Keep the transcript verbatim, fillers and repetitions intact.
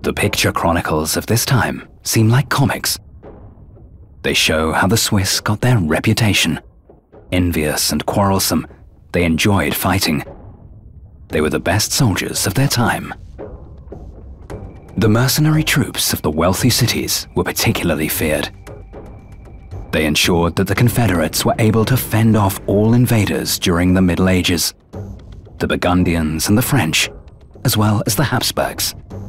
The picture chronicles of this time seem like comics. They show how the Swiss got their reputation. Envious and quarrelsome, they enjoyed fighting. They were the best soldiers of their time. The mercenary troops of the wealthy cities were particularly feared. They ensured that the Confederates were able to fend off all invaders during the Middle Ages, the Burgundians and the French, as well as the Habsburgs.